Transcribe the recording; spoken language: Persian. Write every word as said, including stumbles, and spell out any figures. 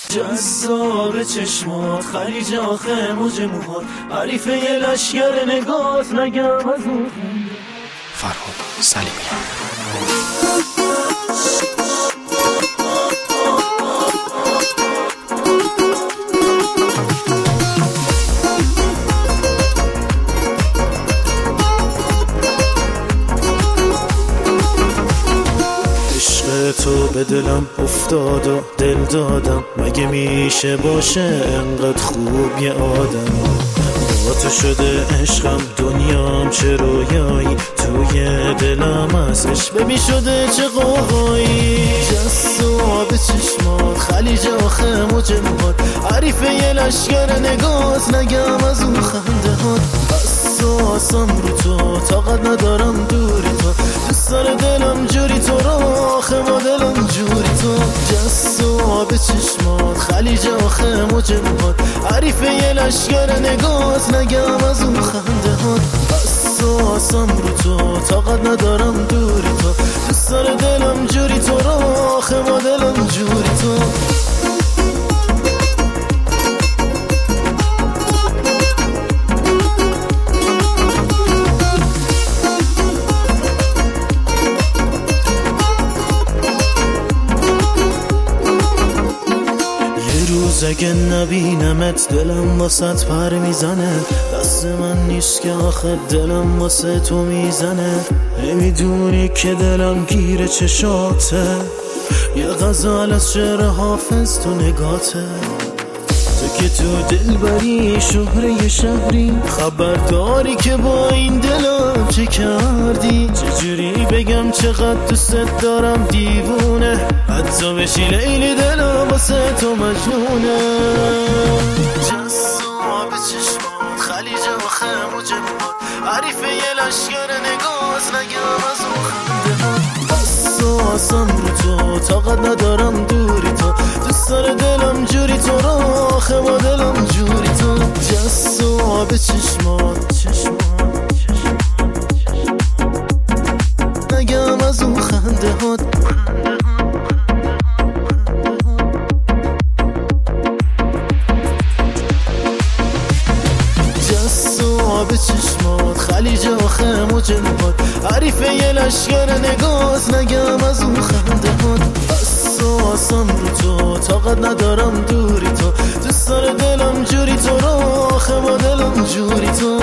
جذاب چشمات، خلیج آخه موج موهات، حریفه یه لشگر نگات، نگم از اون فرهاد سلیمی. تو به دلم افتاد و دل دادم، مگه میشه باشه انقدر خوب یه آدم؟ با تو شده عشقم، دنیام چه رویایی، توی دلم ازش ببین شده چه قوقایی. جذاب چشمات، خلیج آخه موج موهات، حریفه یه لشگر نگات، نگم از اون خنده هات. حساسم رو تو، طاقت ندارم دوری تو، دوست داره دلم جوری تو رو، آخه با دلم جوری تو. جذاب چشمات، خلیج آخه موج موهات، حریفه یه لشگر نگات، نگم از اون خنده هات. حساسم رو تو، طاقت ندارم دوری تو، دوست داره دلم جوری تو رو، آخه با دلم جوری تو. اگه نبینمت دلم واسط پر میزنه، دست من نیست که آخه دلم واسه تو میزنه. نمیدونی که دلم گیره چشاته، یه غزل از شعر حافظ تو نگاته. تو که تو دل بری شهره شهری، خبرداری که با این دلم چه کردی. چجوری بگم چقدر دوست دارم دیوونه، حتی بشی لیلی دلم واسه تو مجنونه. جذاب چشمات، خلیج آخه موج موهات، حریفه یه لشگر نگات، نگم از اون خنده هات. حساسم رو تو، طاقت ندارم دوری تو، دوست داره دلم جوری تو رو، آخه با دلم جوری تو. جذاب چشمات، چشمات، نگم از اون خنده هات. جذاب چشمات، خلیج آخه موج موهات، حریفه یه لشگر نگات، نگم از اون خنده هات. حساسم رو تو، طاقت ندارم دوری تو، دوست داره دلم جوری تو رو، آخه با دلم جوری تو.